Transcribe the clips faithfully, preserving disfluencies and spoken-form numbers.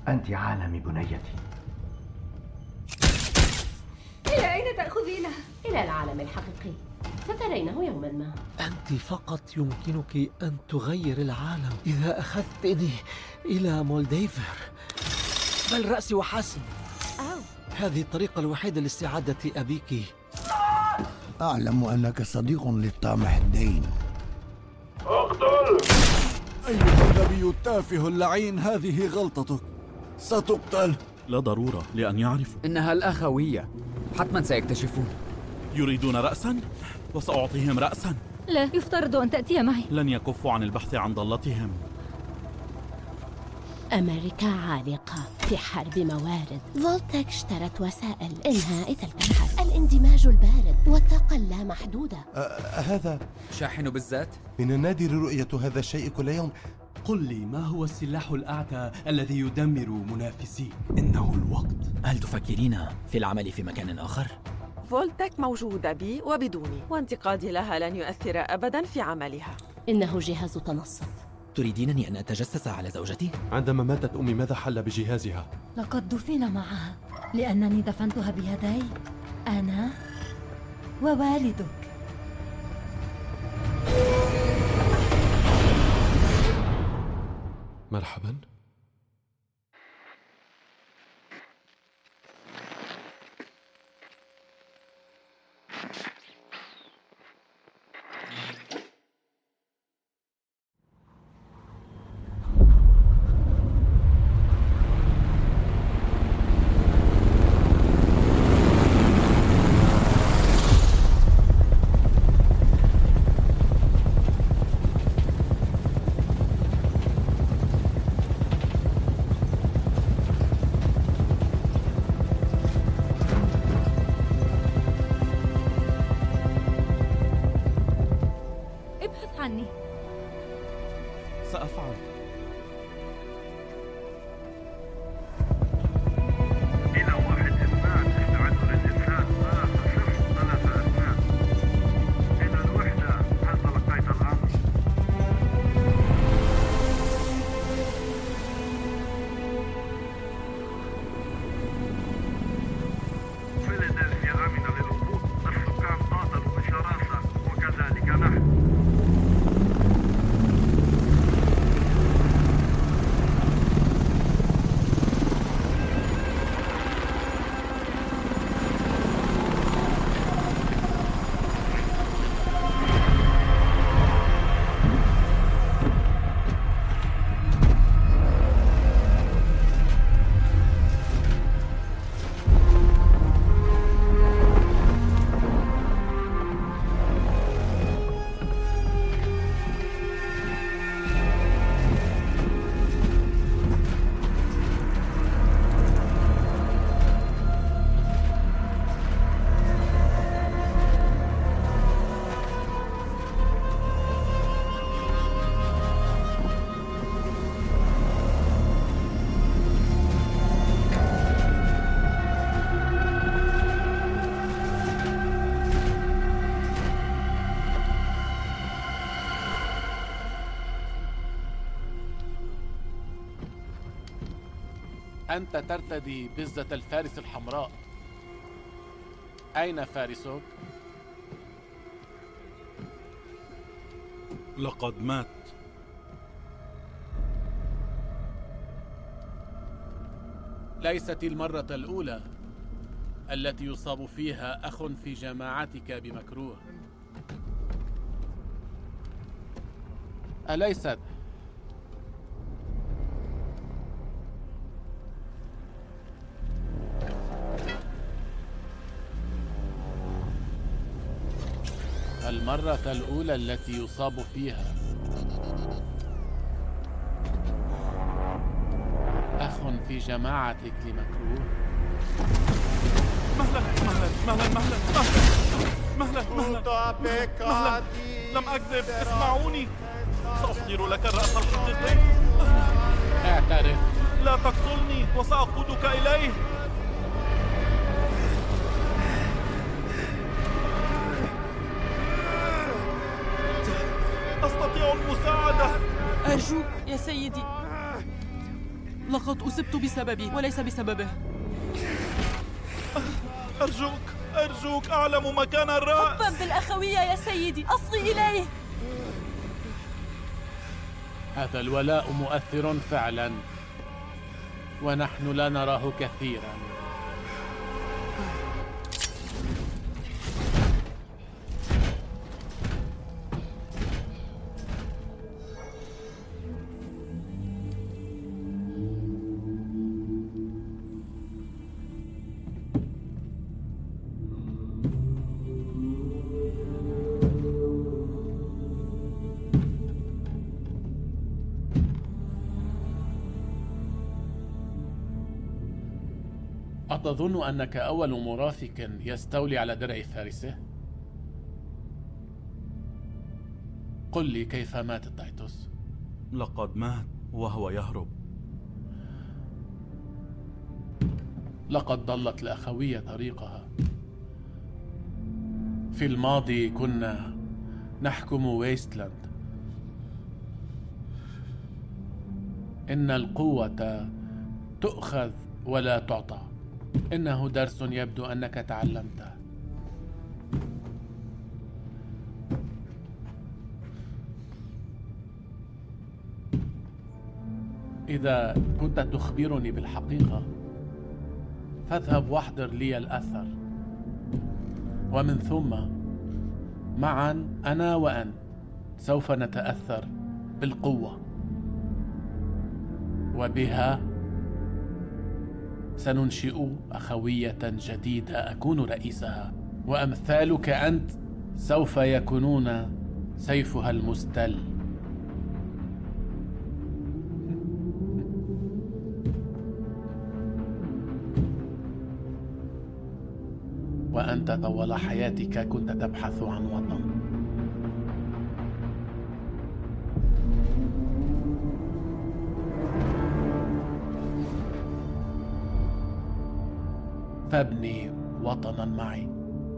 أنت عالمي بنيتي. إلى أين تأخذينه؟ إلى العالم الحقيقي، سترينه يوما ما. أنت فقط يمكنك أن تغير العالم إذا أخذتني إلى مولديفر، بل رأسي وحسب. أو. هذه الطريقة الوحيدة لاستعادة أبيك. أعلم أنك صديق للطامح الدين. اقتل! أيها الغبي التافه اللعين، هذه غلطتك، ستقتل. لا ضرورة لأن يعرفوا. إنها الأخوية، حتما سيكتشفون. يريدون رأسا؟ وسأعطيهم رأسا. لا، يفترض أن تأتي معي. لن يكفوا عن البحث عن ضالتهم. أمريكا عالقة في حرب موارد. فولتك اشترت وسائل إنهاء تلك الحرب، الاندماج البارد والطاقة اللامحدودة. أه هذا شاحن بالذات؟ من النادر رؤية هذا الشيء كل يوم. قل لي، ما هو السلاح الأعتى الذي يدمر منافسيك؟ إنه الوقت. هل تفكرين في العمل في مكان آخر؟ فولتك موجودة بي وبدوني، وانتقادي لها لن يؤثر أبداً في عملها. إنه جهاز تنصت. تريدينني أن أتجسس على زوجتي؟ عندما ماتت أمي ماذا حل بجهازها؟ لقد دفن معها لأنني دفنتها بيدي، أنا ووالدك. مرحباً. عني. سأفعل. إلى واحد إثنان استعدوا للإنسان ثلاثة صفر ثلاثة أثناء. إلى الوحدة هل تلقيت الأمر؟ فيلادلفيا آمنة للهبوط، السكان قاتلوا بشراسة وكذلك نحن. أنت ترتدي بزة الفارس الحمراء. أين فارسك؟ لقد مات. ليست المرة الأولى التي يصاب فيها أخ في جماعتك بمكروه، أليست؟ المرة الأولى التي يصاب فيها أخ في جماعتك لمكروه. مهلا مهلا مهلا مهلا مهلا مهلا مهلا. لم أكذب، اسمعوني، سأحضر لك الرأس الحقيقي. اعترف. لا تقتلني وسأقودك إليه. أستطيع المساعدة. أرجوك يا سيدي. لقد أصبت بسببي وليس بسببه. أرجوك أرجوك أعلم مكان الرأس. حبا بالأخوية يا سيدي، أصغي إليه. هذا الولاء مؤثر فعلا، ونحن لا نراه كثيرا. أتظن أنك أول مرافق يستولي على درع فارسه؟ قل لي كيف مات تايتوس؟ لقد مات وهو يهرب. لقد ضلت الأخوية طريقها. في الماضي كنا نحكم ويستلاند. إن القوة تؤخذ ولا تعطى. إنه درس يبدو أنك تعلمته. إذا كنت تخبرني بالحقيقة فاذهب واحضر لي الأثر، ومن ثم معا أنا وأنت سوف نتأثر بالقوة، وبها سننشئ أخوية جديدة أكون رئيسها، وأمثالك أنت سوف يكونون سيفها المستل. وأنت طوال حياتك كنت تبحث عن وطن. فابني وطنا معي.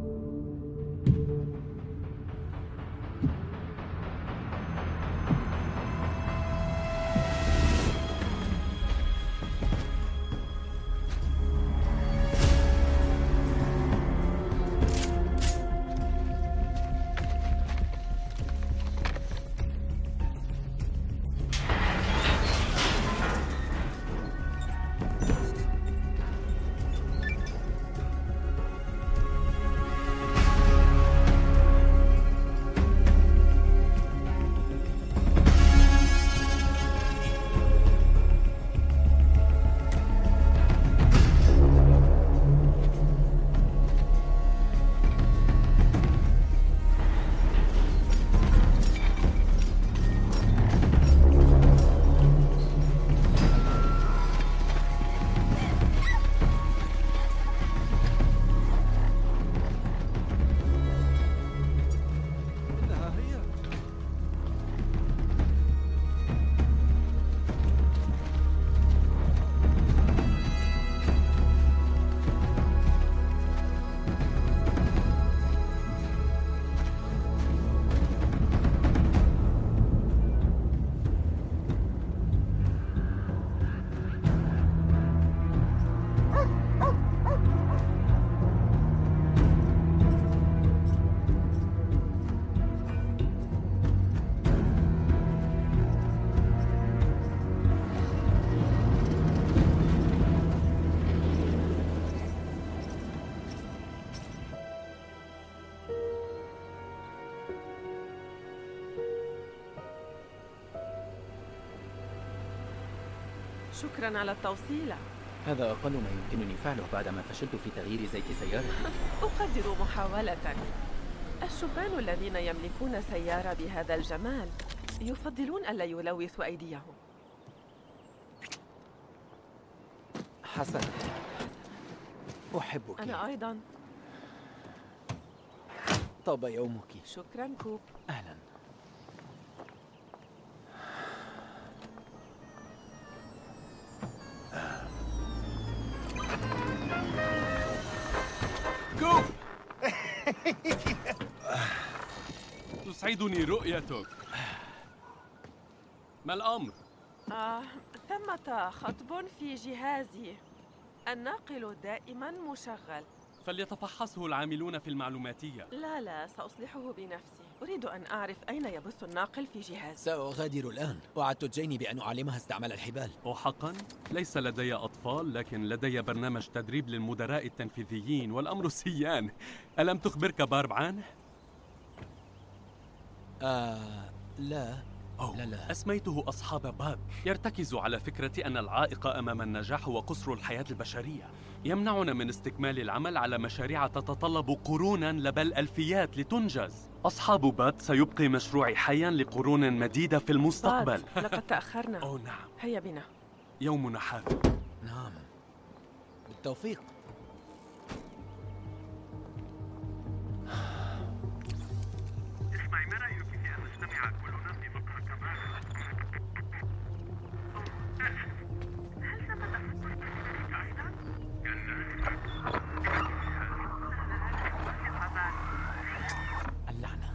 شكراً على التوصيلة. هذا أقل ما يمكنني فعله بعدما فشلت في تغيير زيت سيارتي. أقدر محاولة. الشبان الذين يملكون سيارة بهذا الجمال يفضلون ألا يلوثوا أيديهم. حسنا، أحبك. أنا أيضاً. طاب يومك. شكراً كوب. أهلاً. كوب، تسعدني رؤيتك. ما الأمر؟ آه، ثمة خطب في جهازي. الناقل دائما مشغل. فليتفحصه العاملون في المعلوماتية. لا لا، سأصلحه بنفسي. أريد أن أعرف أين يبث الناقل في جهازي. سأغادر الآن. وعدت جيني بأن أعلمها استعمال الحبال. وحقا ليس لدي أطفال، لكن لدي برنامج تدريب للمدراء التنفيذيين والأمر سيان. ألم تخبرك بارب عنه؟ آه لا أوه. لا لا أسميته أصحاب باب. يرتكز على فكرة أن العائق أمام النجاح هو قصر الحياة البشرية. يمنعنا من استكمال العمل على مشاريع تتطلب قرونا لبل ألفيات لتنجز. أصحاب باد سيبقي مشروعي حيا لقرون مديدة في المستقبل. باد، لقد تأخرنا. أوه نعم. هيا بنا. يومنا حافل. نعم، بالتوفيق. اسمعي، ما رأيك في أن نجتمع كلنا في مقهى كمان؟ هل ثمة فكرة ذلك أيضا؟ اللعنة.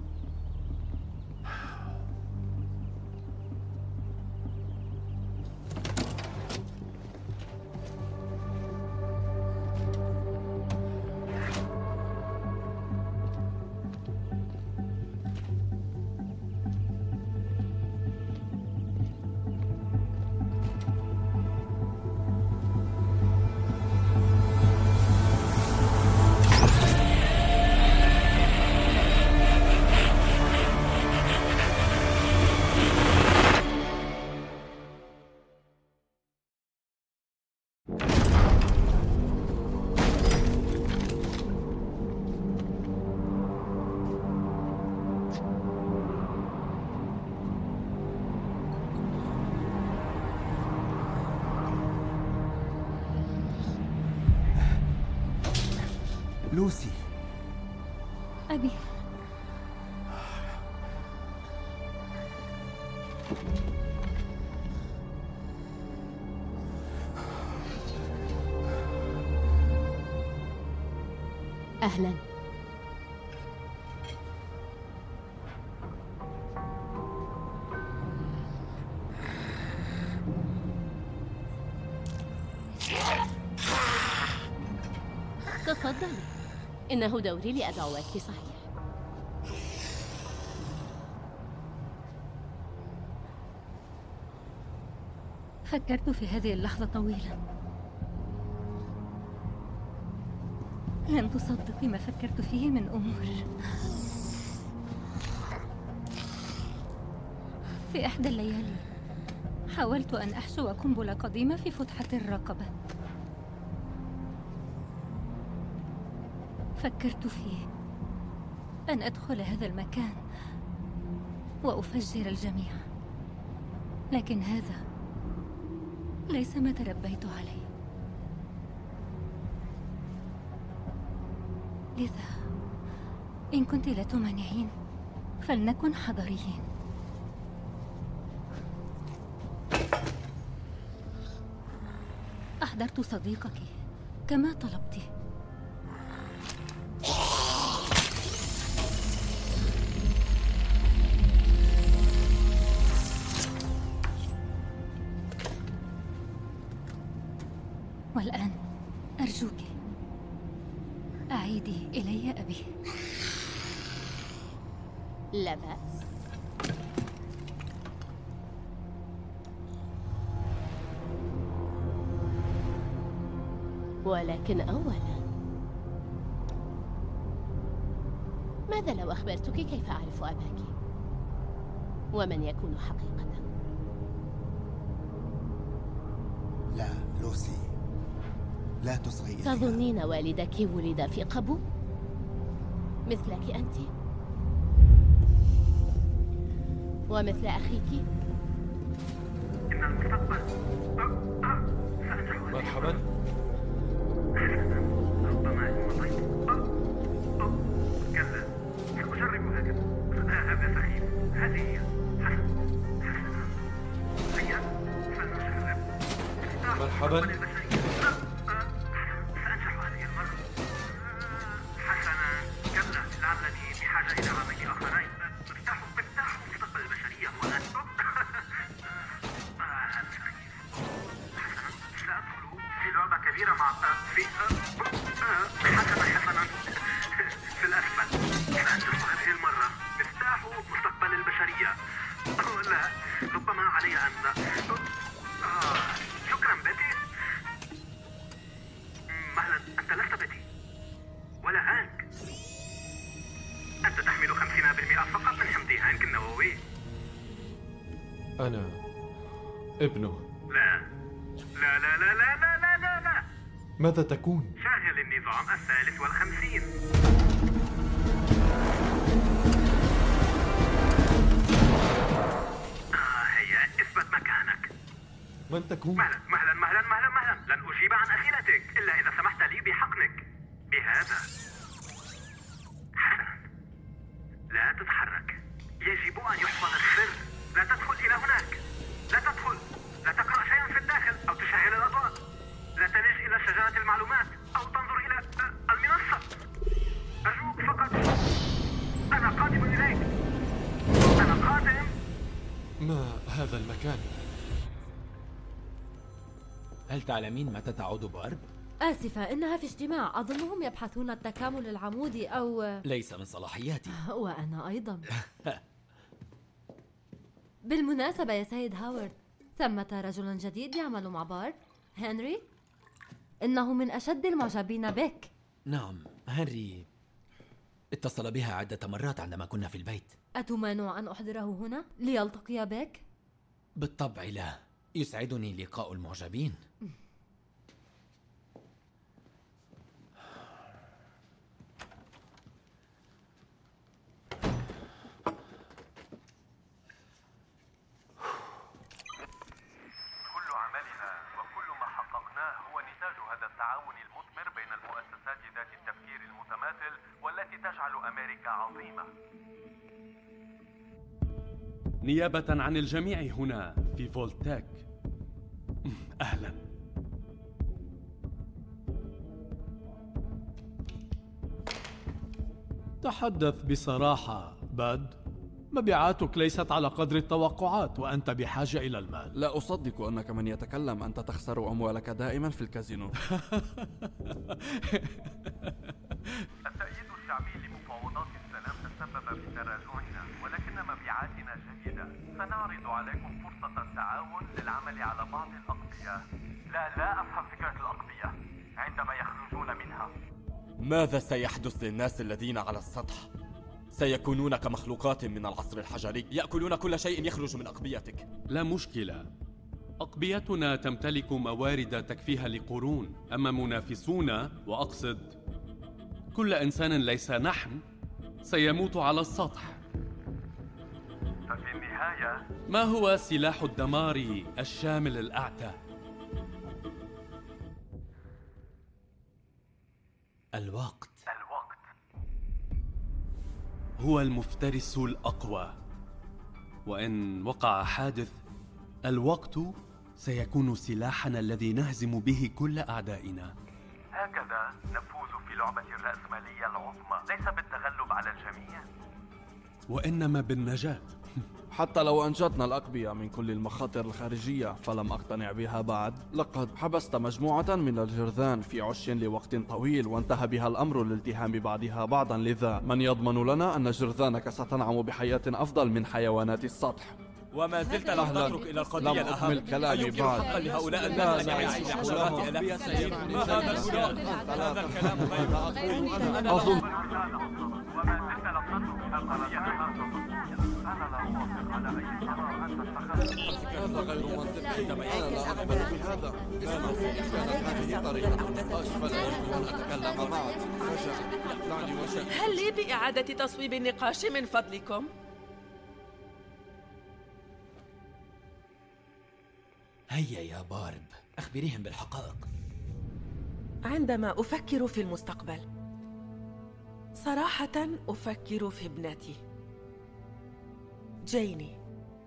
لوسي. أبي. أهلاً. تفضلي، إنه دوري لأدعوك صحيح. فكرت في هذه اللحظة طويلاً. لن تصدقي ما فكرت فيه من أمور. في إحدى الليالي حاولت أن أحشو قنبلة قديمة في فتحة الرقبة. فكرت فيه أن أدخل هذا المكان وأفجر الجميع، لكن هذا ليس ما تربيت عليه. لذا إن كنت لا تمانعين فلنكن حضريين. أحضرت صديقك كما طلبت. والآن أرجوك أعيدي إلي أبي. لا بأس. ولكن أولاً، ماذا لو أخبرتك كيف أعرف أباك ومن يكون حقيقة؟ لا لوسي، لا تصغي. تظنين والدك ولد في قبو مثلك أنت ومثل أخيك؟ إن المستقبل. مرحبا. ربما إن مضيت. كلا، سأجرب هكذا. هذا سخيف. هذه هي. حسن حسنا. هيا فلنجرب. مرحبا. سأنجح هذه المرة. حسنا. كلا، لعلني بحاجة إلى عامين آخرين. مفتاح مفتاح مستقبل البشرية هو الآن. هذا سخيف. أنا ابنه. لا لا لا لا لا لا لا لا لا. ماذا تكون؟ شاغل النظام الثالث والخمسين. آه هيا اثبت مكانك. من تكون؟ مهلا مهلا مهلا مهلا مهلا. لن أجيب عن أسئلتك إلا إذا سمحت لي بحقنك بهذا. حسنا، لا تتحرك. يجب أن يحفظ السر. لا تدخل إلى هناك. لا تدخل. لا تقرأ شيئا في الداخل أو تشعل الأضواء. لا تلج إلى شجرة المعلومات أو تنظر إلى المنصة. أرجوك فقط. أنا قادم إليك. أنا قادم. ما هذا المكان؟ هل تعلمين متى تعود بارب؟ آسفة، إنها في اجتماع. أظنهم يبحثون التكامل العمودي أو... ليس من صلاحياتي. وأنا أيضا. بالمناسبة يا سيد هاورد، ثمة رجل جديد يعمل مع بارب، هنري. إنه من أشد المعجبين بك. نعم، هنري اتصل بها عدة مرات عندما كنا في البيت. أتمانع أن أحضره هنا ليلتقي بك؟ بالطبع لا، يسعدني لقاء المعجبين. نيابة عن الجميع هنا في فولتك، أهلا. تحدث بصراحة باد. مبيعاتك ليست على قدر التوقعات وأنت بحاجة إلى المال. لا أصدق أنك من يتكلم. أنت تخسر أموالك دائما في الكازينو. التأييد الشعبي لمفاوضات السلام تسبب في تراجعنا، ولكن مبيعاتنا جيدة. سنعرض عليكم فرصة التعاون للعمل على بعض الأقضية. لا لا أفهم فكرة الأقضية عندما يخرجون منها. ماذا سيحدث للناس الذين على السطح؟ سيكونون كمخلوقات من العصر الحجري، يأكلون كل شيء يخرج من أقبيتك. لا مشكلة، أقبيتنا تمتلك موارد تكفيها لقرون، أما منافسونا، وأقصد كل إنسان ليس نحن، سيموت على السطح. ففي النهاية ما هو سلاح الدمار الشامل الأعتى؟ الوقت. الوقت هو المفترس الأقوى، وإن وقع حادث، الوقت سيكون سلاحنا الذي نهزم به كل أعدائنا. هكذا نفوز في لعبة الرأسمالية العظمى، ليس بالتغلب على الجميع وإنما بالنجاة. حتى لو أنجدنا الأقبية من كل المخاطر الخارجية فلم أقتنع بها بعد. لقد حبست مجموعة من الجرذان في عش لوقت طويل وانتهى بها الأمر لالتهام بعضها بعضا، لذا من يضمن لنا أن جرذانك ستنعم بحياة أفضل من حيوانات السطح؟ وما زلت لم تترك إلى القضية لم الأهم. أكمل كلامي بعد. حقا لهؤلاء الناس أن يعيشوا عشرات آلاف سنين. ما هذا الكلام؟ هذا الكلام غير أظن وما زلت لم تترك القضية الأهم. أنا لا أوافق على أي قرار أنت اتخذته. هذا غير منطقي. أنا لا أقبل بهذا. كانت هذه طريقة أشفل أن أتكلم معك. دعني وشك. هل لي بإعادة تصويب النقاش من فضلكم؟ هيا يا بارب، أخبريهم بالحقائق. عندما أفكر في المستقبل، صراحة أفكر في ابنتي جيني.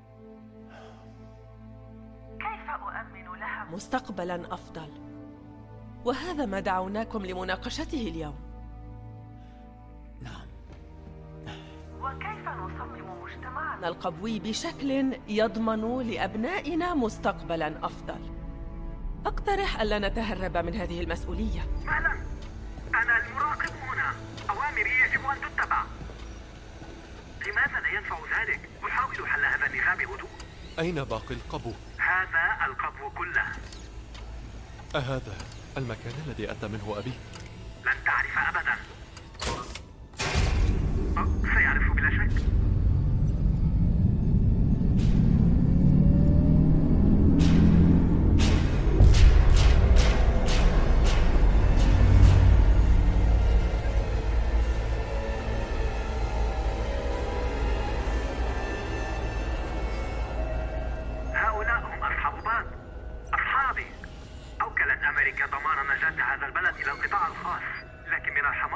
كيف أؤمن لها مستقبلاً أفضل؟ وهذا ما دعوناكم لمناقشته اليوم. نعم. وكيف نصمم مجتمعنا القبوي بشكل يضمن لأبنائنا مستقبلاً أفضل؟ أقترح ألا نتهرب من هذه المسؤولية. فعلا أنا المراقب هنا، أوامري يجب أن تتبع. لماذا لا ينفع ذلك؟ أحاول حل هذا النزاع بهدوء. أين باقي القبو؟ هذا القبو كله. أهذا المكان الذي أتى منه أبي؟ لن تعرف أبدا. أه، سيعرف بلا شك.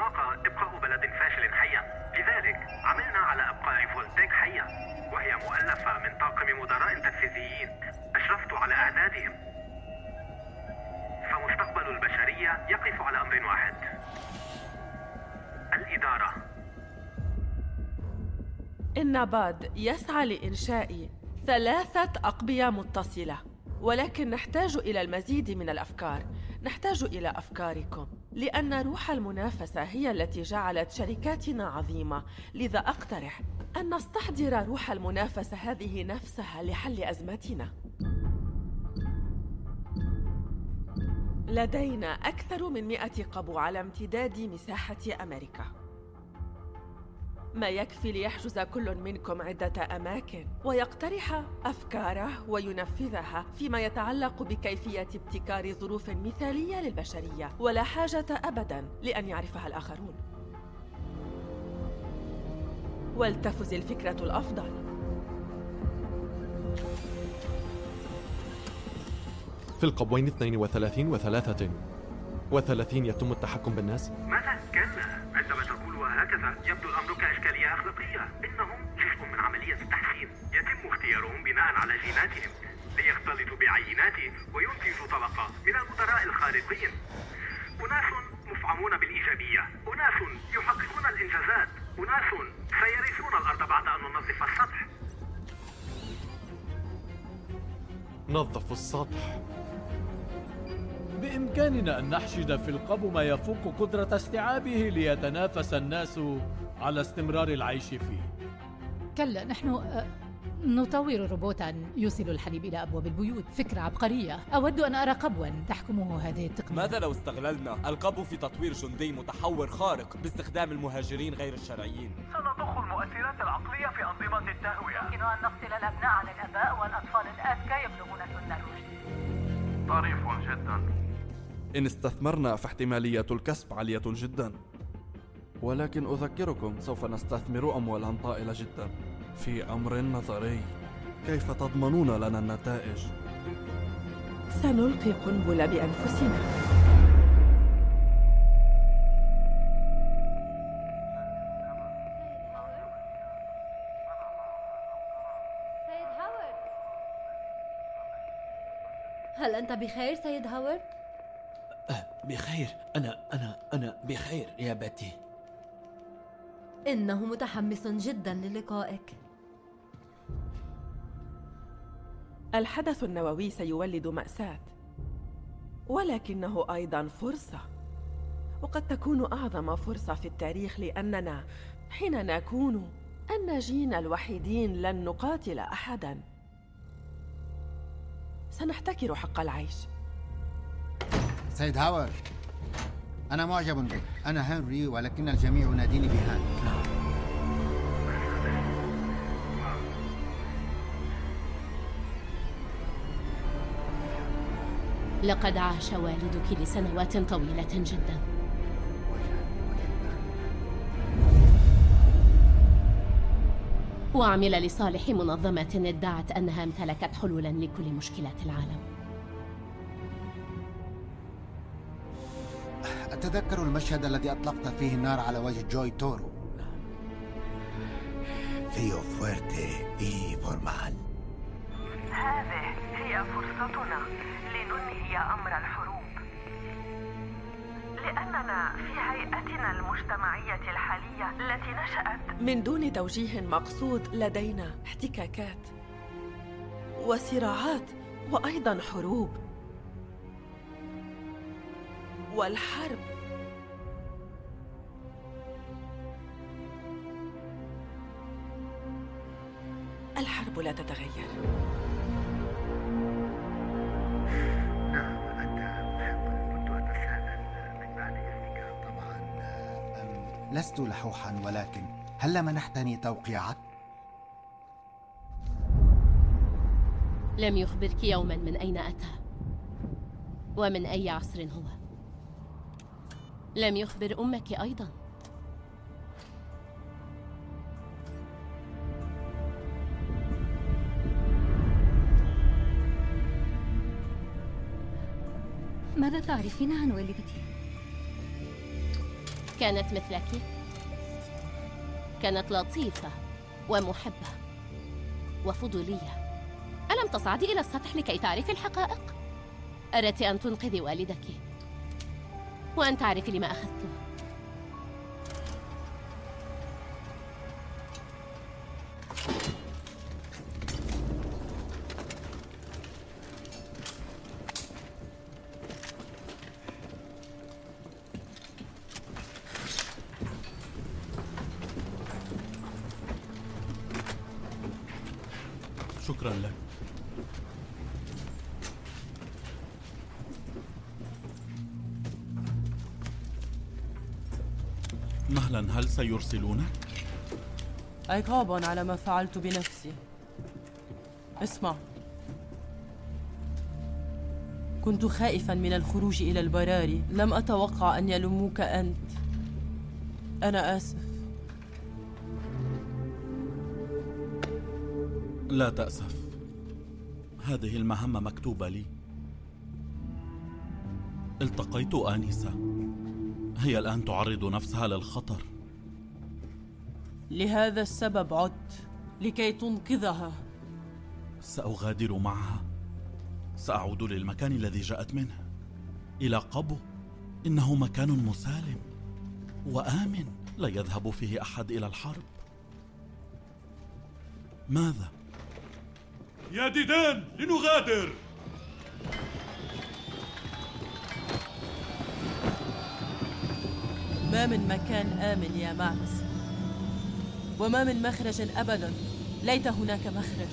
المعاقة إبقاء بلد فاشل حيا، لذلك عملنا على إبقاء فولتيك حيا، وهي مؤلفة من طاقم مدراء تنفيذيين أشرفت على إعدادهم. فمستقبل البشرية يقف على أمر واحد: الإدارة. إن باد يسعى لإنشاء ثلاثة أقبية متصلة، ولكن نحتاج إلى المزيد من الأفكار. نحتاج إلى أفكاركم، لأن روح المنافسة هي التي جعلت شركاتنا عظيمة. لذا أقترح أن نستحضر روح المنافسة هذه نفسها لحل أزمتنا. لدينا أكثر من مئة قبو على امتداد مساحة أمريكا، ما يكفي ليحجز كل منكم عدة أماكن ويقترح أفكاره وينفذها فيما يتعلق بكيفية ابتكار ظروف مثالية للبشرية، ولا حاجة أبداً لأن يعرفها الآخرون. ولتفز الفكرة الأفضل. في القبوين اثنين وثلاثين وثلاثة وثلاثين يتم التحكم بالناس؟ ماذا؟ كلا عندما تقول هكذا يبدو الأمر كإشكالية أخلاقية. إنهم جزء من عملية التحسين، يتم اختيارهم بناء على جيناتهم ليختلطوا بعينات وينتجوا طبقة من المدراء الخارقين. أناس مفعمون بالإيجابية، أناس يحققون الإنجازات، أناس سيرثون الأرض بعد أن ننظف السطح. نظفوا السطح. بإمكاننا أن نحشد في القبو ما يفوق قدرة استيعابه ليتنافس الناس على استمرار العيش فيه. كلا، نحن نطور روبوتا يوصل الحليب إلى أبواب البيوت. فكرة عبقرية. أود أن أرى قبوا تحكمه هذه التقنية. ماذا لو استغللنا القبو في تطوير جندي متحور خارق باستخدام المهاجرين غير الشرعيين؟ سنضخ المؤثرات العقلية في أنظمة التهوية. يمكن أن نفصل الأبناء عن الآباء والأطفال الأذكى يبلغون سن الرشد. طريف جدا. إن استثمرنا فاحتمالية الكسب عالية جدا، ولكن أذكركم سوف نستثمر أموالا طائلة جدا في أمر نظري. كيف تضمنون لنا النتائج؟ سنلقي قنبلة بأنفسنا. سيد هاورد، هل أنت بخير سيد هاورد؟ أه بخير. أنا أنا أنا بخير يا باتي. إنه متحمس جدا للقائك. الحدث النووي سيولد مأساة، ولكنه أيضا فرصة، وقد تكون أعظم فرصة في التاريخ، لأننا حين نكون الناجين الوحيدين لن نقاتل أحدا. سنحتكر حق العيش. سيد هاورد، أنا معجب بك. أنا هنري، ولكن الجميع يناديني بهان. لقد عاش والدك لسنوات طويلة جدا. وعمل لصالح منظمة ادعت أنها امتلكت حلولا لكل مشكلات العالم. أتذكر المشهد الذي أطلقت فيه النار على وجه جوي تورو. فيو فويرتي إي فورمال. هذه هي فرصتنا لننهي أمر الحروب، لأننا في هيئتنا المجتمعية الحالية التي نشأت من دون توجيه مقصود. لدينا احتكاكات وصراعات وأيضا حروب، والحرب الحرب لا تتغير. نعم، أنت محق. كنت أتساءل من بعد إذنك. طبعا لست لحوحا، ولكن هل منحتني توقيعك؟ لم يخبرك يوما من أين أتى ومن أي عصر هو. لم يخبر أمك أيضا. ماذا تعرفين عن والدتي؟ كانت مثلك، كانت لطيفة ومحبة وفضولية. ألم تصعدي إلى السطح لكي تعرفي الحقائق؟ أردت أن تنقذي والدك وأن تعرفي لما أخذته. شكرا لك. مهلا، هل سيرسلونك؟ عقابا على ما فعلت بنفسي. اسمع، كنت خائفا من الخروج إلى البراري، لم أتوقع أن يلوموك أنت. أنا آسف. لا تأسف، هذه المهمة مكتوبة لي. التقيت آنسة، هي الآن تعرض نفسها للخطر. لهذا السبب عدت، لكي تنقذها. سأغادر معها، سأعود للمكان الذي جاءت منه، إلى قبو. إنه مكان مسالم وآمن، لا يذهب فيه أحد إلى الحرب. ماذا؟ يا ديدان، لنغادر. ما من مكان آمن يا ماكس، وما من مخرج أبدا. ليت هناك مخرج.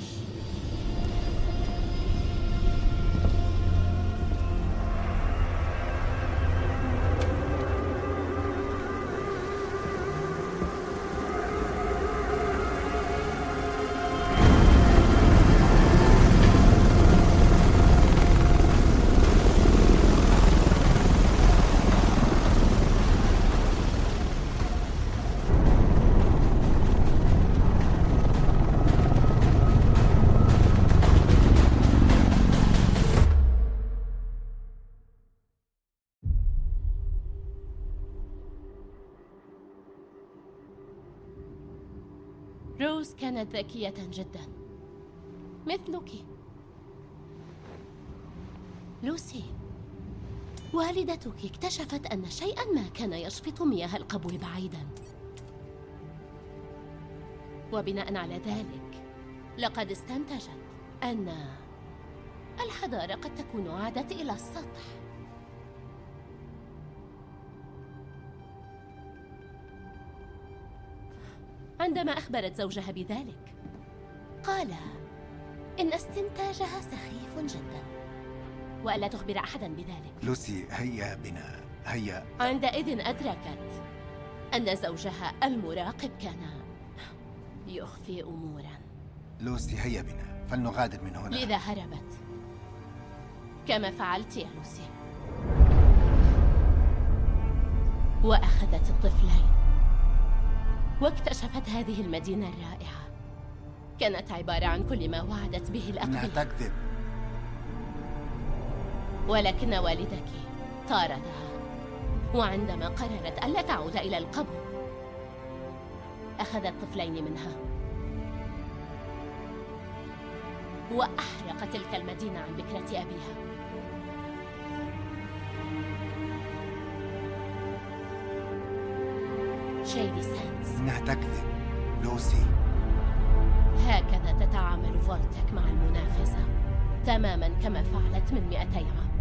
روز كانت ذكية جدا مثلك. لوسي، والدتك اكتشفت أن شيئا ما كان يشفط مياه القبو بعيدا، وبناء على ذلك لقد استنتجت أن الحضارة قد تكون عادت إلى السطح. عندما أخبرت زوجها بذلك قال إن استنتاجها سخيف جدا وألا تخبر أحدا بذلك. لوسي، هيا بنا، هيا. عندئذ أدركت أن زوجها المراقب كان يخفي أمورا. لوسي، هيا بنا، فلنغادر من هنا. لذا هربت كما فعلت يا لوسي، وأخذت الطفلين واكتشفت هذه المدينة الرائعة. كانت عبارة عن كل ما وعدت به الأقبياء. إنها تكذب. ولكن والدك طاردها، وعندما قررت ألا تعود إلى القبو أخذت طفلين منها وأحرق تلك المدينة عن بكرة أبيها. شيدي سانس. إنها تكذب لوسي. هكذا تتعامل فولتك مع المنافسة، تماما كما فعلت من مئتي عام.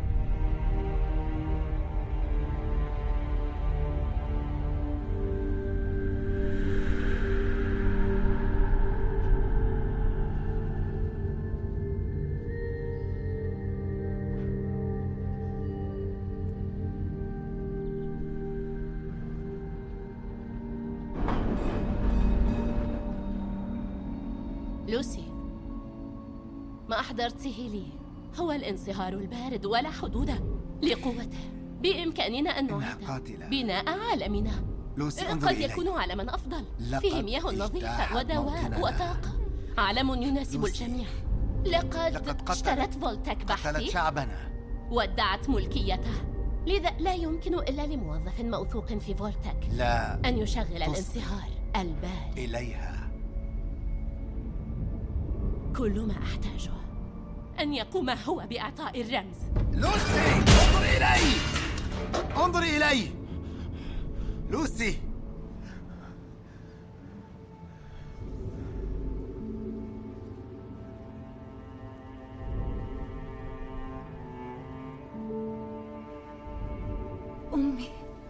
لوسي، ما أحضرته لي هو الانصهار البارد ولا حدود لقوته. بإمكاننا أن نعيد بناء عالمنا. لوسي، قد يكون عالما أفضل فيه مياه نظيفة ودواء وطاقة، عالم يناسب لوسي. الجميع. لقد, لقد اشترت فولتك بحثي شعبنا، وادعت ملكيته، لذا لا يمكن إلا لموظف موثوق في فولتك لا أن يشغل الانصهار البال إليها. كل ما أحتاجه أن يقوم هو بإعطاء الرمز. لوسي انظري إلي، انظري إلي لوسي. أمي،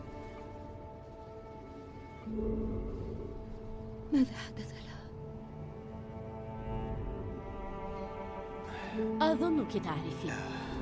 ماذا حدث لها؟ أظنك تعرفين.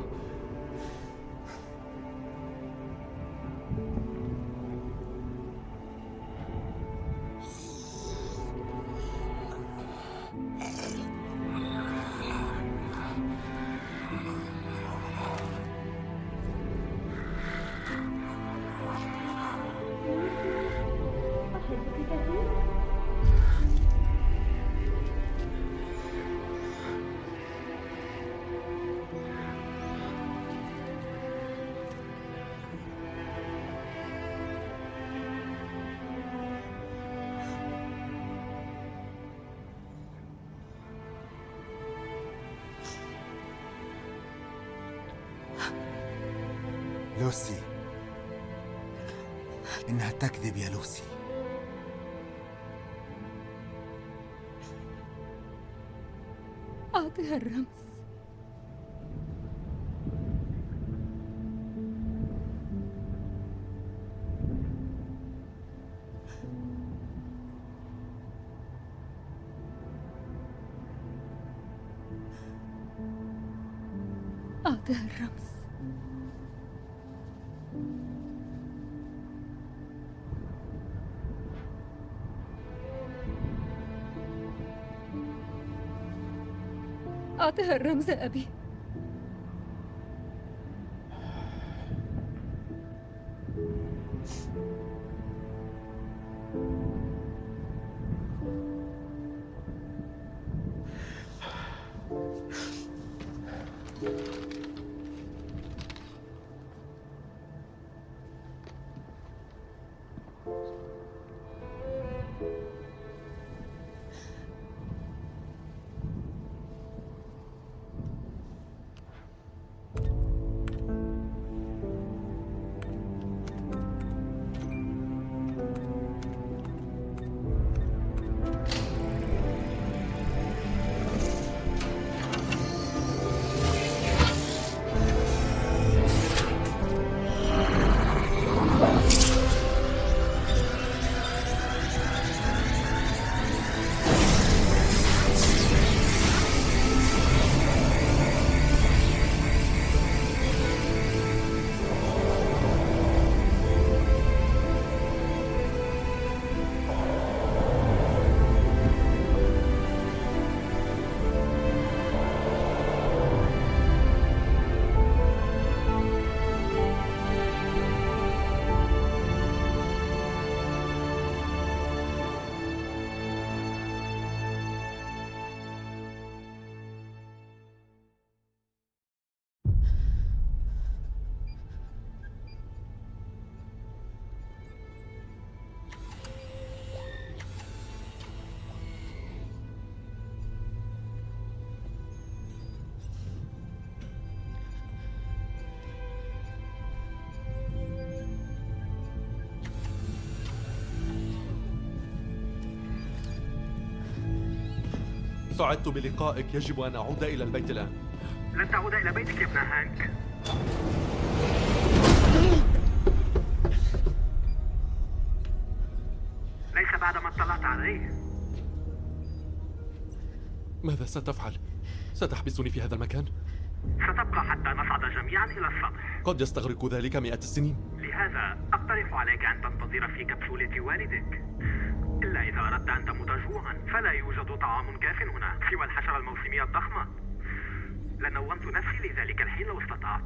لوسي، إنها تكذب يا لوسي. أعطها الرمز. أعطها الرمز. أعطها الرمز أبي. سعدت بلقائك. يجب أن أعود إلى البيت الآن. لن تعود إلى بيتك يا ابن هانك. ليس بعد ما اطلعت عليه. ماذا ستفعل؟ ستحبسني في هذا المكان؟ ستبقى حتى نصعد جميعا إلى السطح. قد يستغرق ذلك مئة السنين. لهذا أقترح عليك أن تنتظر في كبسولة والدك. إلا إذا أردت أن تموت جوعا فلا يوجد طعام كاف هنا سوى الحشرة الموسمية الضخمة. لنومت نفسي لذلك الحين لو استطعت.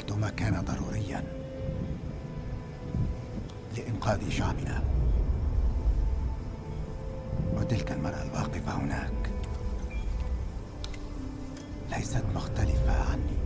عرفت ما كان ضروريا لإنقاذ شعبنا، وتلك المرأة الواقفة هناك ليست مختلفة عني.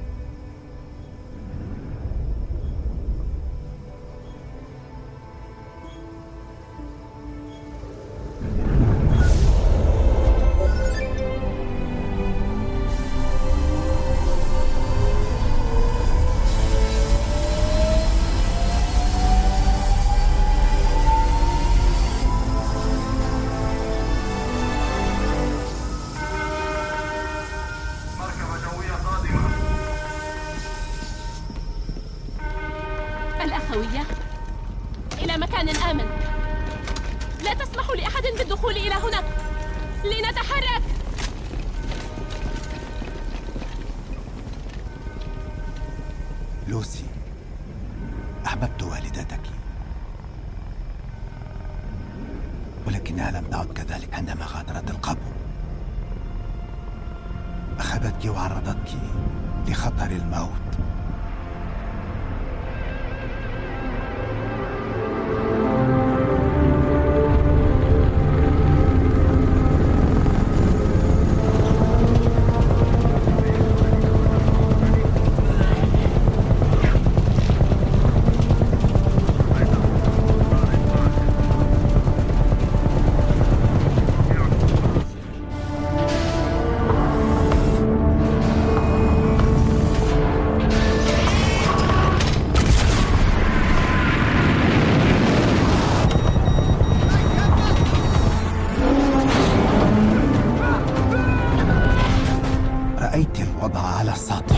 الأخوية إلى مكان آمن. لا تسمحوا لأحد بالدخول إلى هنا. لنتحرك. لوسي، أحببت والدتك، ولكنها لم تعد كذلك عندما غادرت القبو. أخذتك وعرضتك لخطر الموت. رأيت الوضع على السطح.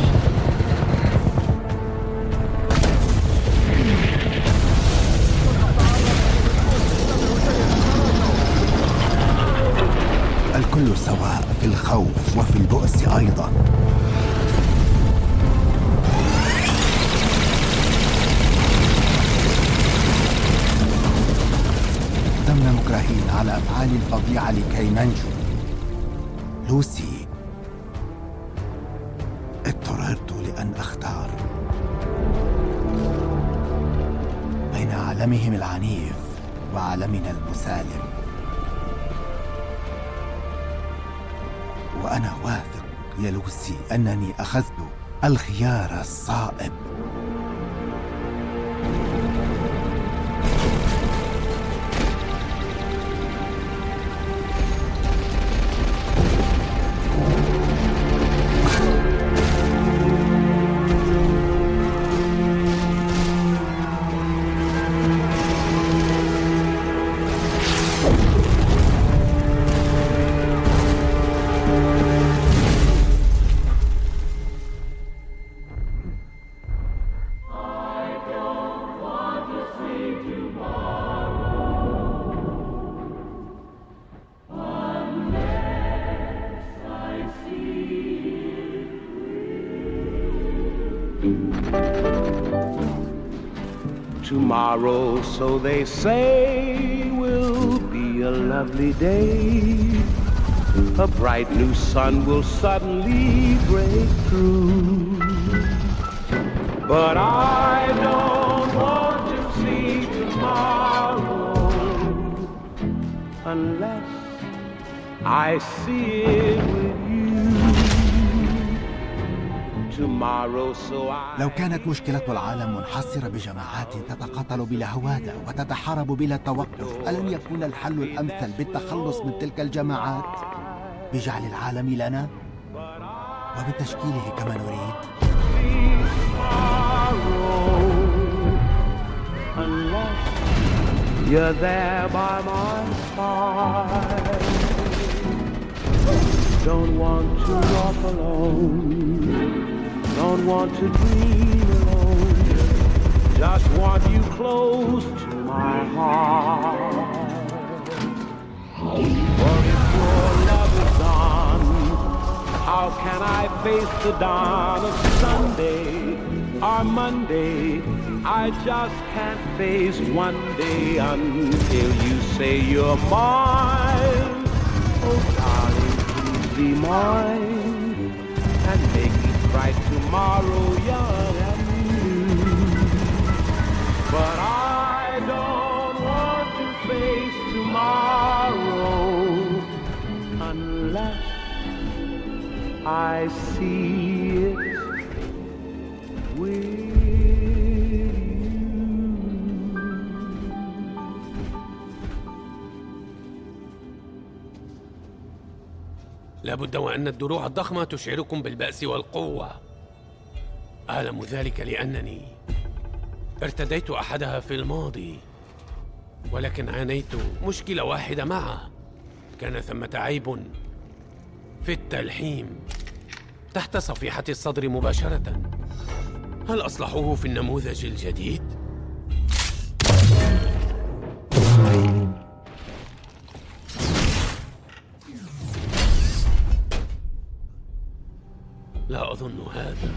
الكل سواء في الخوف وفي البؤس أيضا. تمنا مكرهين على أفعال الفظيعة لكي ننجو. لوسي، اضطررت لأن أختار بين عالمهم العنيف وعالمنا المسالم، وأنا واثق يا لوسي أنني أخذت الخيار الصائب. Tomorrow, so they say, will be a lovely day. A bright new sun will suddenly break through. But I don't want to see tomorrow unless I see it with you. لو كانت مشكلة العالم منحصرة بجماعات تتقاتل بلا هوادة وتتحارب بلا توقف، ألن يكون الحل الأمثل بالتخلص من تلك الجماعات بجعل العالم لنا وبتشكيله كما نريد؟ You're there by my side. Don't want to walk alone. Don't want to dream alone. Just want you close to my heart. For if your love is gone, how can I face the dawn of Sunday or Monday? I just can't face one day until you say you're mine. Oh, darling, please be mine and make bright tomorrow young and لا بد وأن الدروع الضخمة تشعركم بالبأس والقوة. أعلم ذلك لأنني ارتديت أحدها في الماضي، ولكن عانيت مشكلة واحدة معه. كان ثمة عيب في التلحيم تحت صفيحة الصدر مباشرة. هل أصلحوه في النموذج الجديد؟ لا أظن هذا.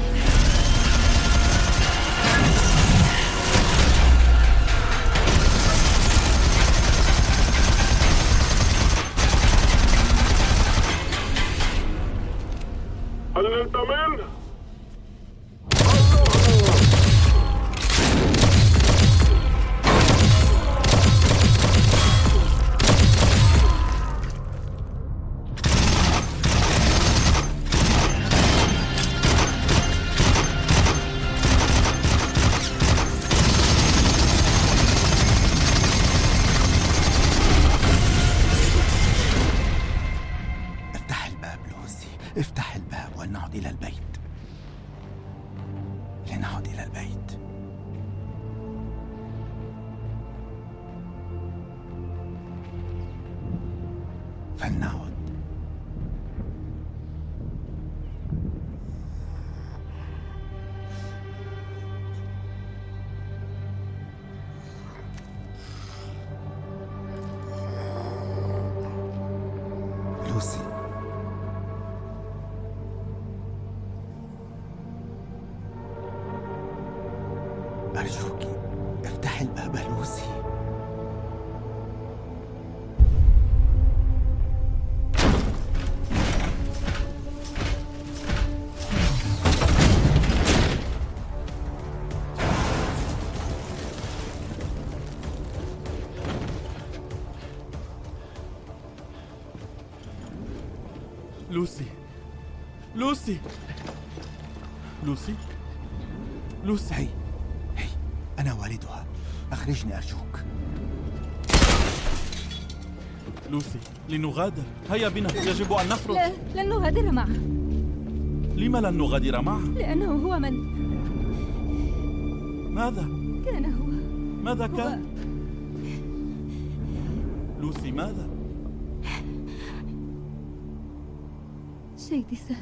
هل أنت منه؟ افتح الباب ولنعد إلى البيت. لنعد إلى البيت. فلنعد. لوسي، أرجوك افتحي الباب لوسي. لوسي لوسي لوسي لوسي هي هي أنا والدها، أخرجني أرجوك. لوسي، لنغادر. هيا بنا، يجب أن نخرج. لا، لن نغادر معه. لما لن نغادر معه؟ لأنه هو من... ماذا؟ كان هو ماذا كان؟ هو... لوسي ماذا؟ شيدي سانس.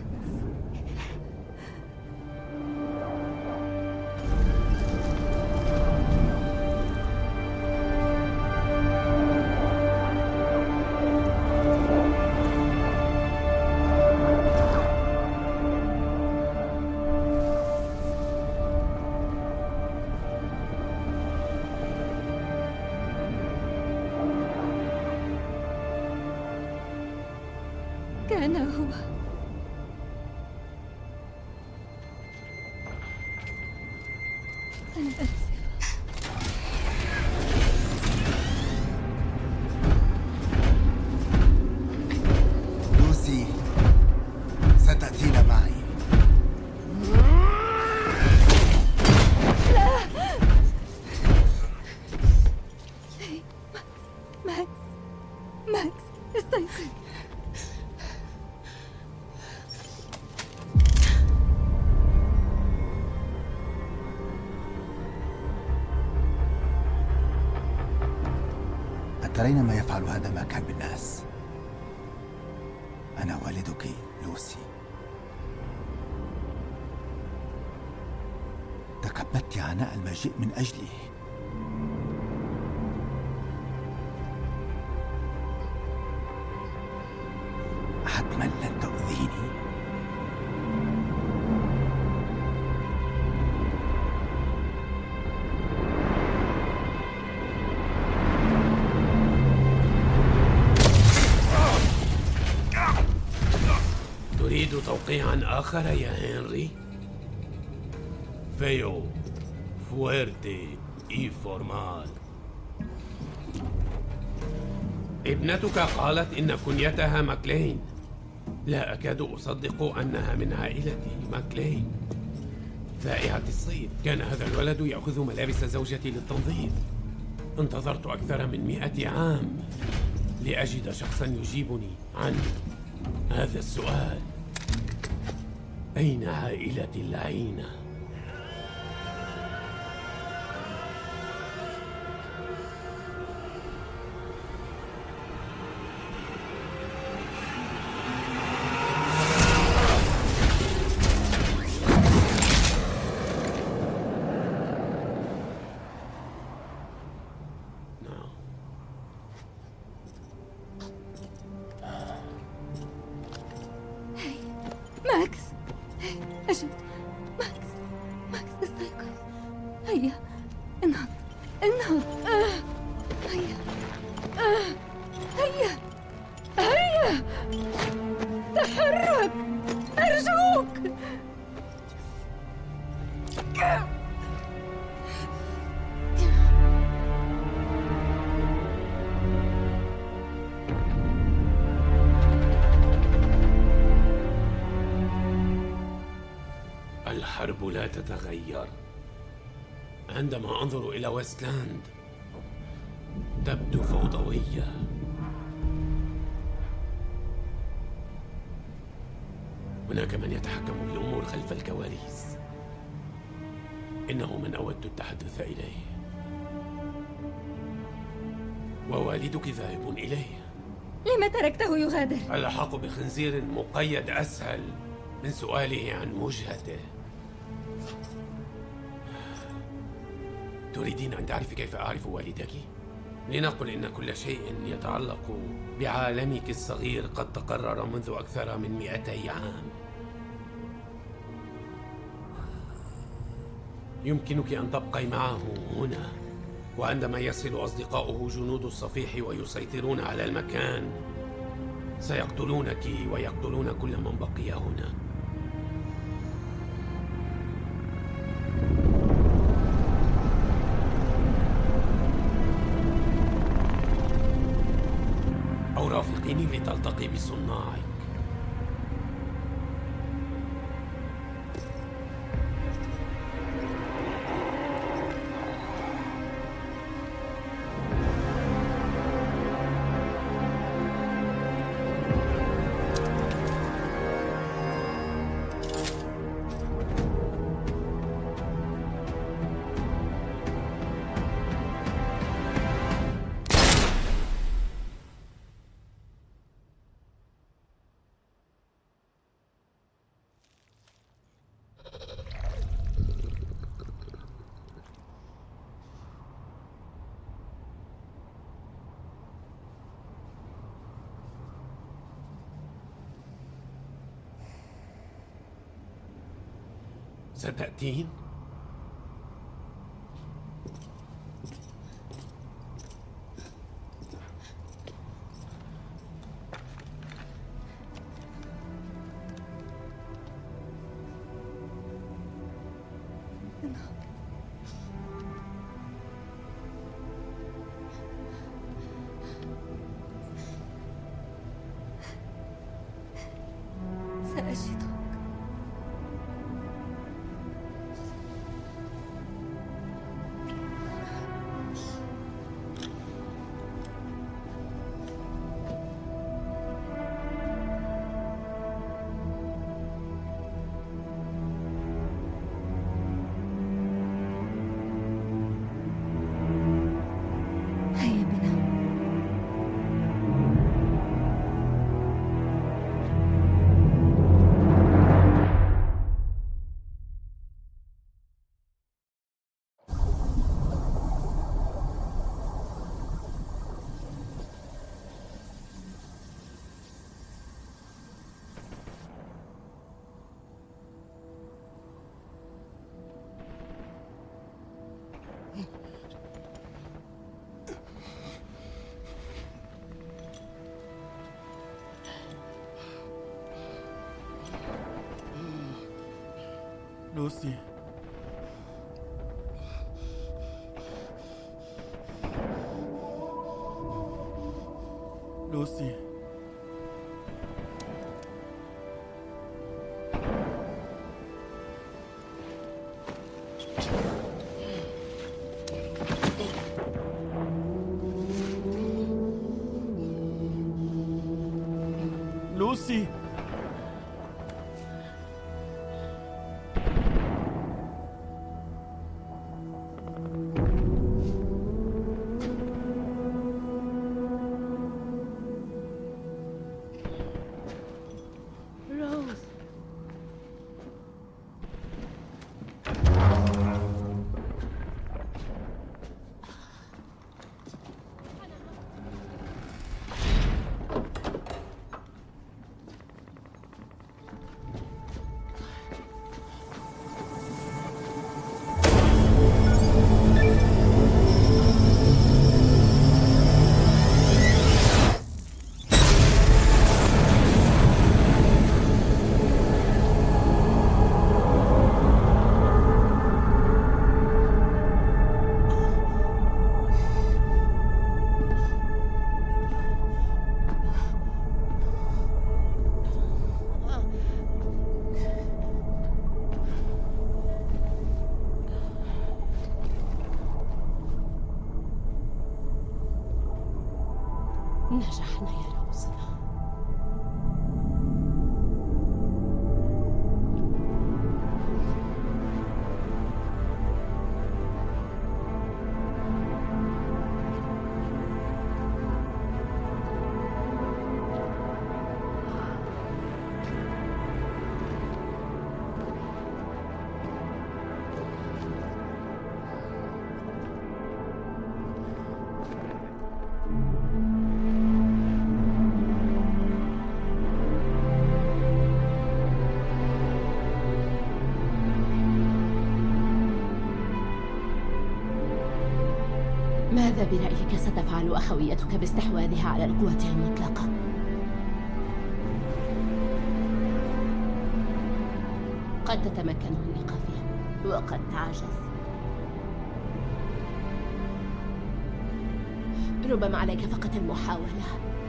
كان هو. أنا آسفة. لوسي، ستأتين معي. لا. ماكس ماكس استيقظ. ترين ما يفعل هذا المكان بالناس. أنا والدك لوسي. تكبدت عناء المجيء من أجلي. حتما لن تؤذيني. تريد توقيعا آخر يا هنري؟ فيو فويرتي إي فورمال. ابنتك قالت إن كنيتها ماكلين. لا أكاد أصدق أنها من عائلة ماكلين ذائعة الصيد. كان هذا الولد يأخذ ملابس زوجتي للتنظيف. انتظرت أكثر من مئة عام لأجد شخصا يجيبني عن هذا السؤال: أين عائلتي اللعينة؟ ماكس، أجل. ماكس، ماكس استيقظ. هيا انهض، انهض. آه. هيا آه. هيا هيا تحرك أرجوك. الحرب لا تتغير. عندما أنظر إلى ويستلاند تبدو فوضوية. هناك من يتحكم بالأمور خلف الكواليس. إنه من أود التحدث إليه، ووالدك ذاهب إليه. لم تركته يغادر؟ اللحاق بخنزير مقيد أسهل من سؤاله عن وجهته. تريدين أن تعرفي كيف أعرف والدك؟ لنقل إن كل شيء يتعلق بعالمك الصغير قد تقرر منذ أكثر من مئتي عام. يمكنك أن تبقي معه هنا، وعندما يصل أصدقاؤه جنود الصفيح ويسيطرون على المكان سيقتلونك ويقتلون كل من بقي هنا. أو رافقيني لتلتقي بصناعك. ستأتين؟ سأجدك. لوسي، لوسي، لوسي. روسي. روز. نجحنا يا روز. ماذا برأيك ستفعل أخويتك باستحواذها على القوة المطلقة؟ قد تتمكن من إيقافها وقد تعجز. ربما عليك فقط المحاولة.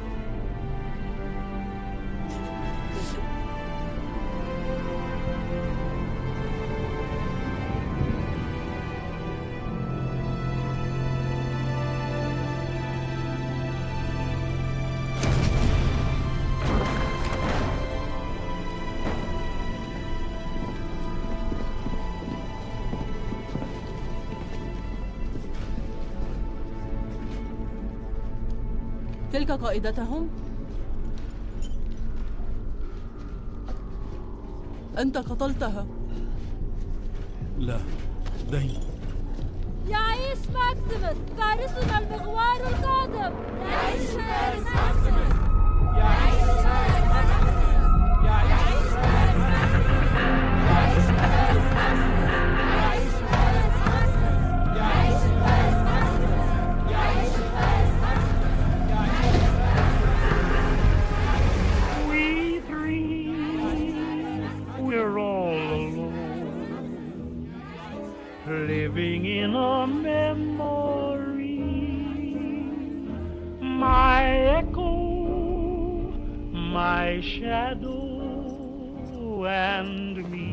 تلك قائدتهم؟ أنت قتلتها. لا، دين. يعيش ماكسيموس فارسنا المغوار القادم. يعيش فارس ماكسيموس. يعيش فارس ماكسيموس. يعيش فارس ماكسيموس. يعيش فارس ماكسيموس. يعيش فارس ماكسيموس. يعيش فارس ماكسيموس. يعيش فارس ماكسيموس. We three, we're all alone, living in a memory. My echo, my shadow, and me.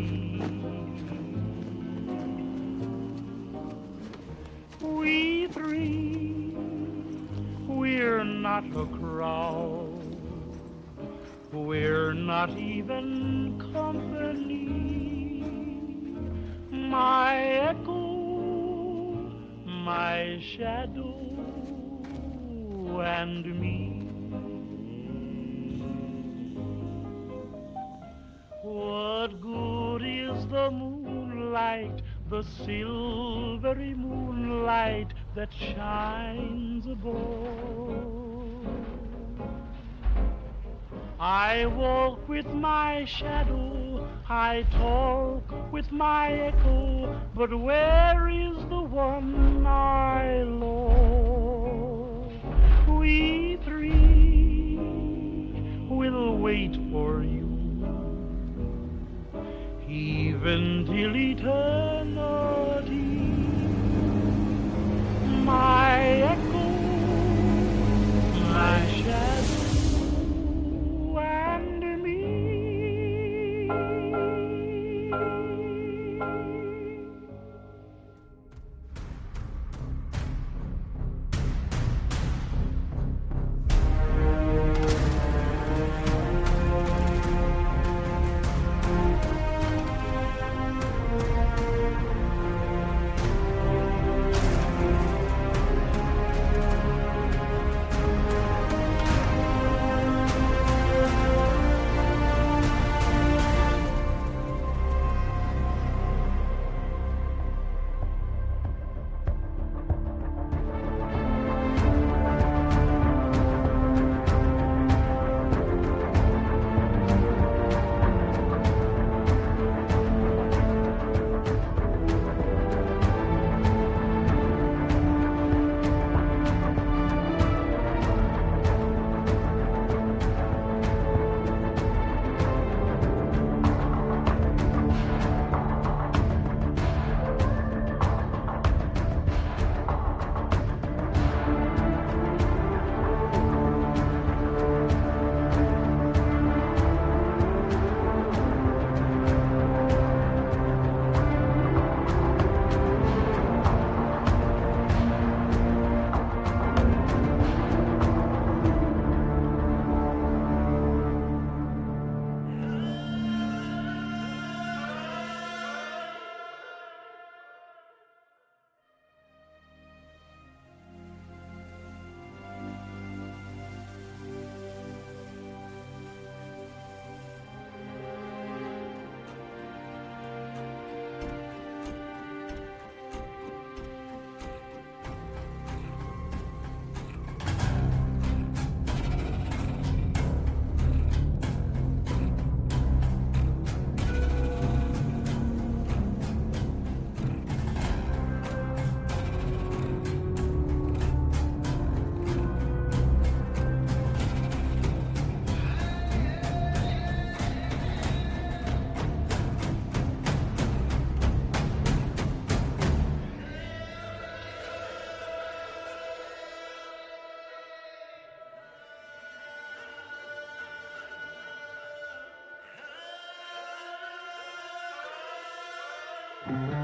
We three, we're not a crowd, we're not even company. My echo, my shadow, and me. What good is the moonlight, the silvery moonlight that shines above? I walk with my shadow, I talk with my echo, but where is the one I love? We three will wait for you, even till eternity. My echo, my shadow, and me. Thank you.